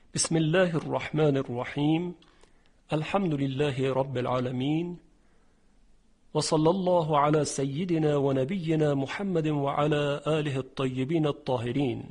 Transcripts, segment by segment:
بسم الله الرحمن الرحیم. الحمد لله رب العالمین و صلی الله علی سیدنا و نبینا محمد و علی آله الطیبین الطاهرین.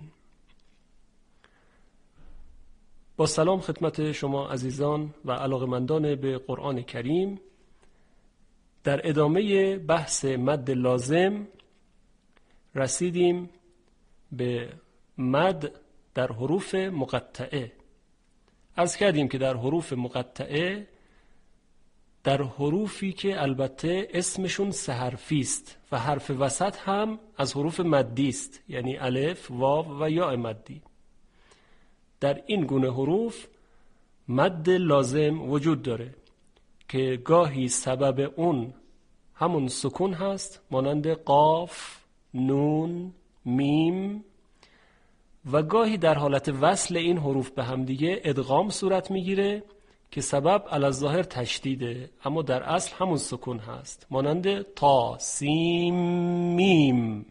با سلام خدمت شما عزیزان و علاقمندان به قرآن کریم. در ادامه بحث مد لازم رسیدیم به مد در حروف مقطعه. عرض کردیم که در حروف مقطعه، در حروفی که البته اسمشون سه حرفی است و حرف وسط هم از حروف مدی است، یعنی الف، واو و یا مدی، در این گونه حروف مد لازم وجود داره که گاهی سبب اون همون سکون هست، مانند قاف، نون، میم، و گاهی در حالت وصل این حروف به هم دیگه ادغام صورت میگیره که سبب علی‌الظاهر تشدیده، اما در اصل همون سکون هست، مانند تا، سین، میم،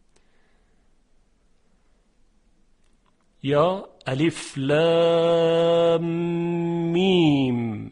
یا الف، لام، میم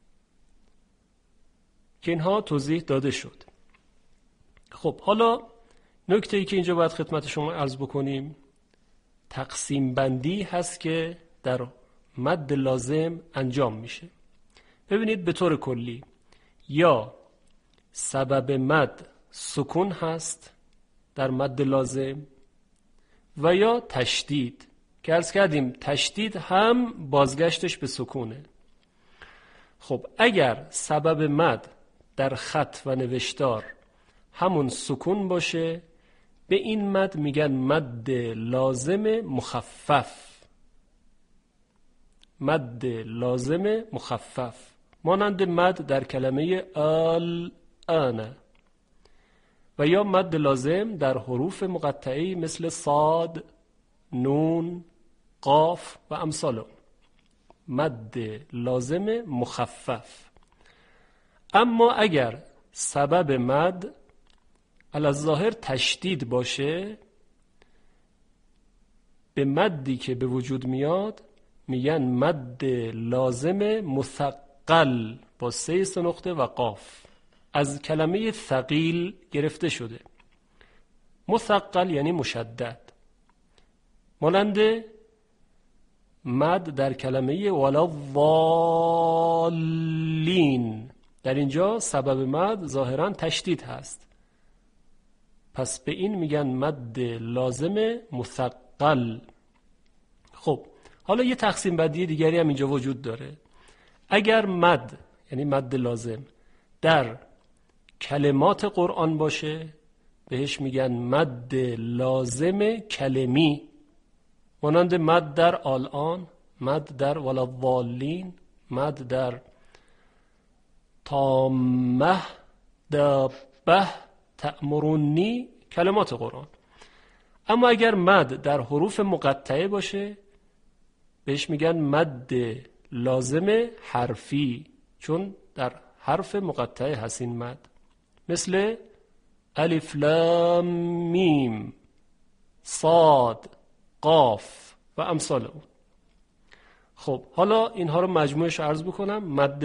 که اینها توضیح داده شد. خب حالا نکته‌ای که اینجا باید خدمت شما عرض بکنیم، تقسیم بندی هست که در مد لازم انجام میشه. ببینید به طور کلی یا سبب مد سکون هست در مد لازم و یا تشدید، که عرض کردیم تشدید هم بازگشتش به سکونه. خب اگر سبب مد در خط و نوشتار همون سکون باشه، به این مد میگن مد لازم مخفف. مد لازم مخفف مانند مد در کلمه الان، و یا مد لازم در حروف مقطعی مثل صاد، نون، قاف و امثال اون، مد لازم مخفف. اما اگر سبب مد علی‌الظاهر تشدید باشه، به مدی که به وجود میاد میگن مد لازم مثقل با 3 نقطه و قاف، از کلمه ثقیل گرفته شده. مثقل یعنی مشدد، مانند مد در کلمه ولضالین، در اینجا سبب مد ظاهرا تشدید هست، پس به این میگن مد لازم مثقل. خب حالا یه تقسیم بندی دیگری هم اینجا وجود داره. اگر مد یعنی مد لازم در کلمات قرآن باشه، بهش میگن مد لازم کلمی، مانند مد در الان، مد در ولضالین، مد در تامه، دابه، تأمرونی، کلمات قرآن. اما اگر مد در حروف مقطعه باشه، بهش میگن مد لازم حرفی، چون در حرف مقطعه هست این مد، مثل الف، لام، میم، صاد، قاف و امثال اون. خب حالا اینها رو مجموعش عرض بکنم. مد